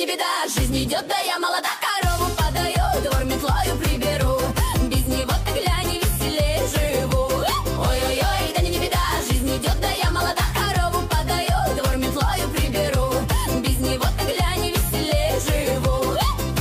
не беда, жизнь идет, да я молода. Корову подаю, двор метлою приберу. Без него ты глянь, веселее живу. Ой-ой-ой, да не беда, жизнь идет, да я молода. Корову подаю, двор метлою приберу. Без него ты глянь, веселее живу.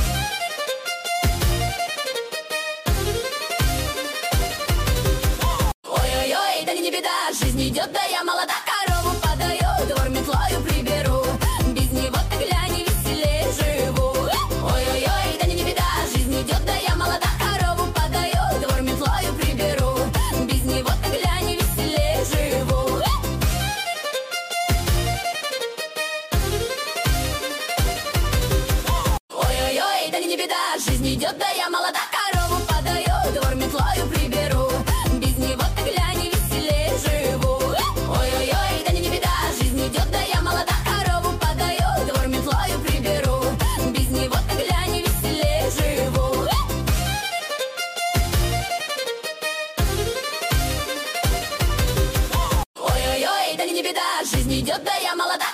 Ой-ой-ой, да не беда, жизнь идет, да я молода. Корову подаю, двор метлою приберу. Без него ты глянь, веселее живу. Ой-ой-ой, да не беда, жизнь идет, да я молода. Корову подаю, двор метлою приберу. Без него ты глянь, веселее живу. Ой-ой-ой, да не беда, жизнь идет, да я молода. Корову подаю, двор метлою приберу. Без него ты глянь, веселее живу. Ой-ой-ой, да не беда, жизнь идет, да я молода. Корову подаю, двор метлою приберу. Без него ты глянь, веселее живу. Ой-ой-ой, да не беда, жизнь идет, да я молода.